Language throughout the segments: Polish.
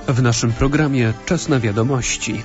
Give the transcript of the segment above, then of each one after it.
W naszym programie Czas na wiadomości.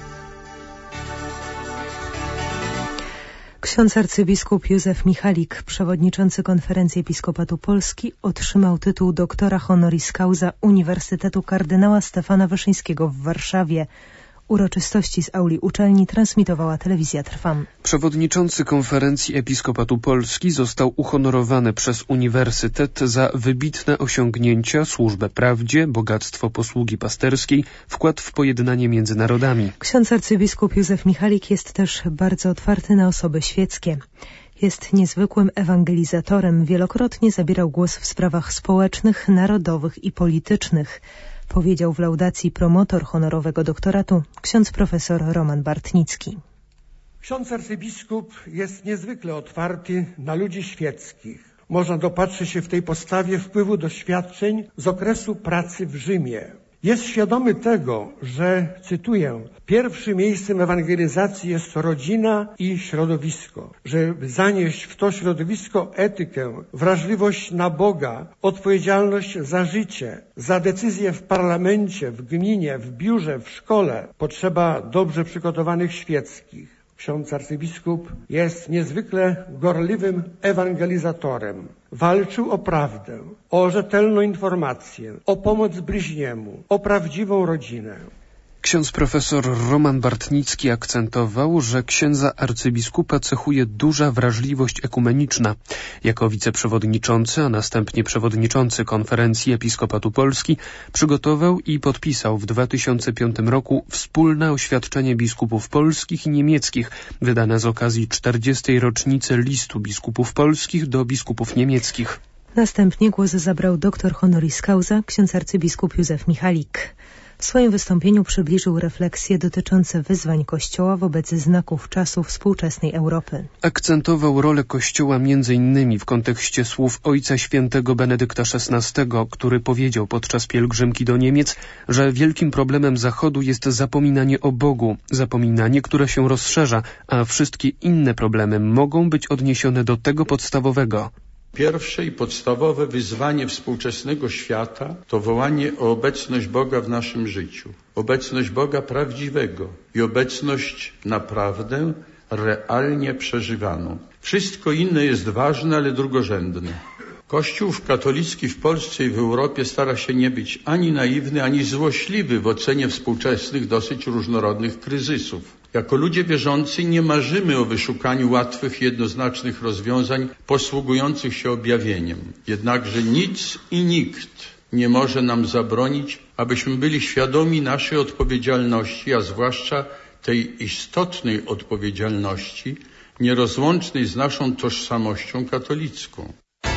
Ksiądz arcybiskup Józef Michalik, przewodniczący Konferencji Episkopatu Polski, otrzymał tytuł doktora honoris causa Uniwersytetu Kardynała Stefana Wyszyńskiego w Warszawie. Uroczystości z auli uczelni transmitowała telewizja Trwam. Przewodniczący Konferencji Episkopatu Polski został uhonorowany przez Uniwersytet za wybitne osiągnięcia, służbę prawdzie, bogactwo posługi pasterskiej, wkład w pojednanie między narodami. Ksiądz arcybiskup Józef Michalik jest też bardzo otwarty na osoby świeckie. Jest niezwykłym ewangelizatorem, wielokrotnie zabierał głos w sprawach społecznych, narodowych i politycznych, powiedział w laudacji promotor honorowego doktoratu ksiądz profesor Roman Bartnicki. Ksiądz arcybiskup jest niezwykle otwarty na ludzi świeckich. Można dopatrzyć się w tej postawie wpływu doświadczeń z okresu pracy w Rzymie. Jest świadomy tego, że, cytuję, pierwszym miejscem ewangelizacji jest rodzina i środowisko. Żeby zanieść w to środowisko etykę, wrażliwość na Boga, odpowiedzialność za życie, za decyzje w parlamencie, w gminie, w biurze, w szkole, potrzeba dobrze przygotowanych świeckich. Ksiądz arcybiskup jest niezwykle gorliwym ewangelizatorem. Walczył o prawdę, o rzetelną informację, o pomoc bliźniemu, o prawdziwą rodzinę. Ksiądz profesor Roman Bartnicki akcentował, że księdza arcybiskupa cechuje duża wrażliwość ekumeniczna. Jako wiceprzewodniczący, a następnie przewodniczący Konferencji Episkopatu Polski przygotował i podpisał w 2005 roku wspólne oświadczenie biskupów polskich i niemieckich, wydane z okazji 40. rocznicy listu biskupów polskich do biskupów niemieckich. Następnie głos zabrał doktor honoris causa ksiądz arcybiskup Józef Michalik. W swoim wystąpieniu przybliżył refleksje dotyczące wyzwań Kościoła wobec znaków czasu współczesnej Europy. Akcentował rolę Kościoła m.in. w kontekście słów Ojca Świętego Benedykta XVI, który powiedział podczas pielgrzymki do Niemiec, że wielkim problemem Zachodu jest zapominanie o Bogu, zapominanie, które się rozszerza, a wszystkie inne problemy mogą być odniesione do tego podstawowego. Pierwsze i podstawowe wyzwanie współczesnego świata to wołanie o obecność Boga w naszym życiu. Obecność Boga prawdziwego i obecność naprawdę realnie przeżywaną. Wszystko inne jest ważne, ale drugorzędne. Kościół katolicki w Polsce i w Europie stara się nie być ani naiwny, ani złośliwy w ocenie współczesnych, dosyć różnorodnych kryzysów. Jako ludzie wierzący nie marzymy o wyszukaniu łatwych, jednoznacznych rozwiązań posługujących się objawieniem. Jednakże nic i nikt nie może nam zabronić, abyśmy byli świadomi naszej odpowiedzialności, a zwłaszcza tej istotnej odpowiedzialności, nierozłącznej z naszą tożsamością katolicką.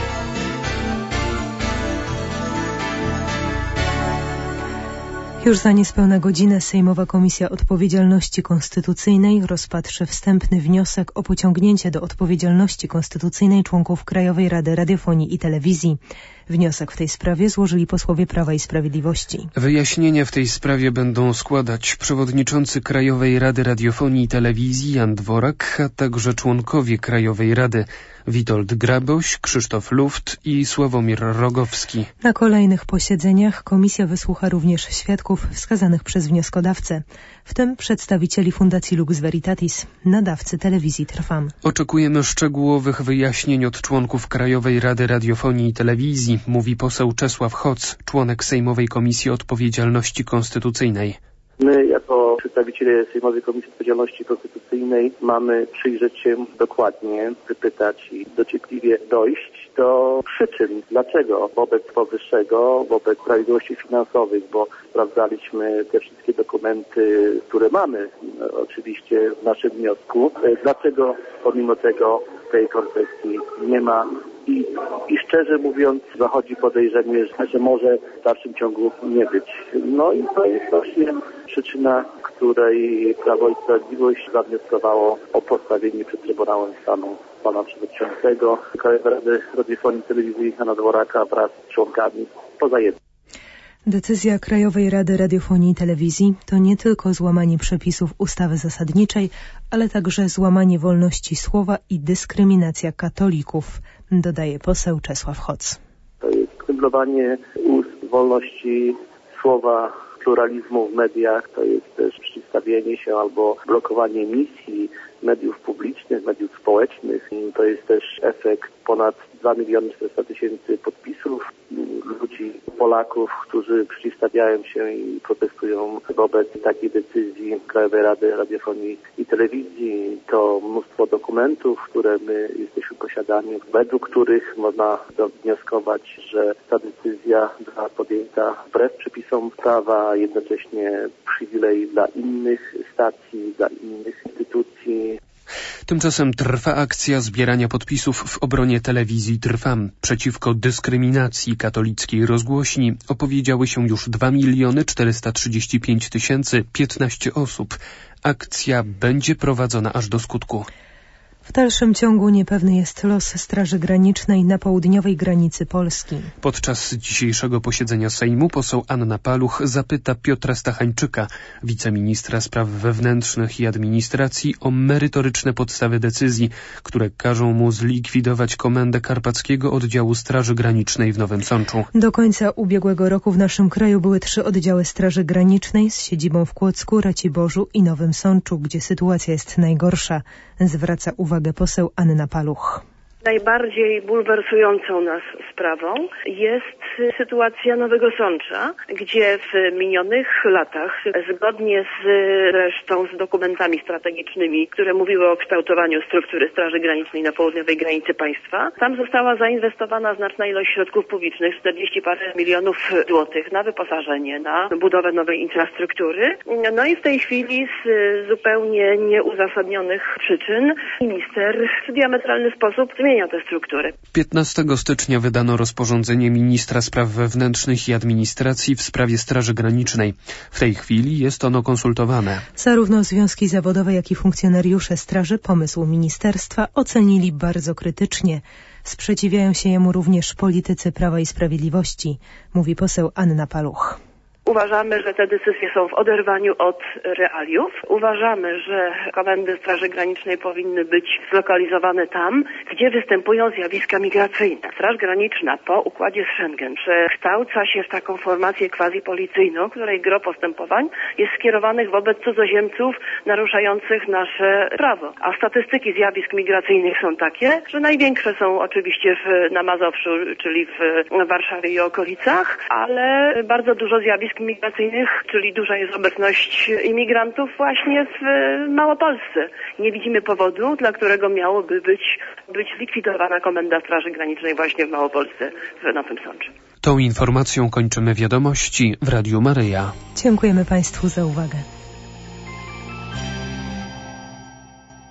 Już za niespełna godzinę Sejmowa Komisja Odpowiedzialności Konstytucyjnej rozpatrzy wstępny wniosek o pociągnięcie do odpowiedzialności konstytucyjnej członków Krajowej Rady Radiofonii i Telewizji. Wniosek w tej sprawie złożyli posłowie Prawa i Sprawiedliwości. Wyjaśnienia w tej sprawie będą składać przewodniczący Krajowej Rady Radiofonii i Telewizji Jan Dworak, a także członkowie Krajowej Rady Witold Graboś, Krzysztof Luft i Sławomir Rogowski. Na kolejnych posiedzeniach komisja wysłucha również świadków wskazanych przez wnioskodawcę, w tym przedstawicieli Fundacji Lux Veritatis, nadawcy telewizji Trwam. Oczekujemy szczegółowych wyjaśnień od członków Krajowej Rady Radiofonii i Telewizji, mówi poseł Czesław Hoc, członek Sejmowej Komisji Odpowiedzialności Konstytucyjnej. My jako przedstawiciele Sejmowej Komisji Odpowiedzialności Konstytucyjnej mamy przyjrzeć się dokładnie, wypytać i dociekliwie dojść do przyczyn, dlaczego wobec powyższego, wobec prawidłowości finansowych, bo sprawdzaliśmy te wszystkie dokumenty, które mamy oczywiście w naszym wniosku, dlaczego pomimo tego tej koncepcji nie ma i szczerze mówiąc zachodzi podejrzenie, że może w dalszym ciągu nie być. No i to jest właśnie przyczyna, której Prawo i Sprawiedliwość zawnioskowało o postawienie przed Trybunałem Stanu pana przewodniczącego Krajowej Rady Radiofonii i Telewizji Jana Dworaka wraz z członkami poza jednym. Decyzja Krajowej Rady Radiofonii i Telewizji to nie tylko złamanie przepisów ustawy zasadniczej, ale także złamanie wolności słowa i dyskryminacja katolików, dodaje poseł Czesław Hoc. To jest kneblowanie ust wolności słowa pluralizmu w mediach, to jest też przeciwstawienie się albo blokowanie emisji mediów publicznych, mediów społecznych. To jest też efekt ponad 2 400 000 podpisów ludzi, Polaków, którzy przeciwstawiają się i protestują wobec takiej decyzji Krajowej Rady Radiofonii i Telewizji. To mnóstwo dokumentów, które my jesteśmy posiadani, według których można wnioskować, że ta decyzja była podjęta wbrew przepisom prawa, a jednocześnie przywilej dla innych stacji, dla innych instytucji. Tymczasem trwa akcja zbierania podpisów w obronie telewizji Trwam. Przeciwko dyskryminacji katolickiej rozgłośni opowiedziały się już 2 435 015 osób. Akcja będzie prowadzona aż do skutku. W dalszym ciągu niepewny jest los Straży Granicznej na południowej granicy Polski. Podczas dzisiejszego posiedzenia Sejmu poseł Anna Paluch zapyta Piotra Stachańczyka, wiceministra spraw wewnętrznych i administracji, o merytoryczne podstawy decyzji, które każą mu zlikwidować Komendę Karpackiego Oddziału Straży Granicznej w Nowym Sączu. Do końca ubiegłego roku w naszym kraju były 3 oddziały Straży Granicznej z siedzibą w Kłodzku, Raciborzu i Nowym Sączu, gdzie sytuacja jest najgorsza, zwraca uwagę poseł Anna Paluch. Najbardziej bulwersującą nas sprawą jest sytuacja Nowego Sącza, gdzie w minionych latach, zgodnie z dokumentami strategicznymi, które mówiły o kształtowaniu struktury Straży Granicznej na południowej granicy państwa, tam została zainwestowana znaczna ilość środków publicznych, 40 parę milionów złotych na wyposażenie, na budowę nowej infrastruktury. No i w tej chwili z zupełnie nieuzasadnionych przyczyn minister w diametralny sposób zmienia tę strukturę. 15 stycznia wydano rozporządzenie ministra spraw wewnętrznych i administracji w sprawie Straży Granicznej. W tej chwili jest ono konsultowane. Zarówno związki zawodowe, jak i funkcjonariusze straży pomysł ministerstwa ocenili bardzo krytycznie. Sprzeciwiają się jemu również politycy Prawa i Sprawiedliwości, mówi poseł Anna Paluch. Uważamy, że te decyzje są w oderwaniu od realiów. Uważamy, że komendy Straży Granicznej powinny być zlokalizowane tam, gdzie występują zjawiska migracyjne. Straż Graniczna po układzie z Schengen przekształca się w taką formację quasi-policyjną, której gro postępowań jest skierowanych wobec cudzoziemców naruszających nasze prawo. A statystyki zjawisk migracyjnych są takie, że największe są oczywiście na Mazowszu, czyli w Warszawie i okolicach, ale bardzo dużo zjawisk migracyjnych, czyli duża jest obecność imigrantów właśnie w Małopolsce. Nie widzimy powodu, dla którego miałoby być zlikwidowana Komenda Straży Granicznej właśnie w Małopolsce, w Nowym Sączu. Tą informacją kończymy wiadomości w Radiu Maryja. Dziękujemy Państwu za uwagę.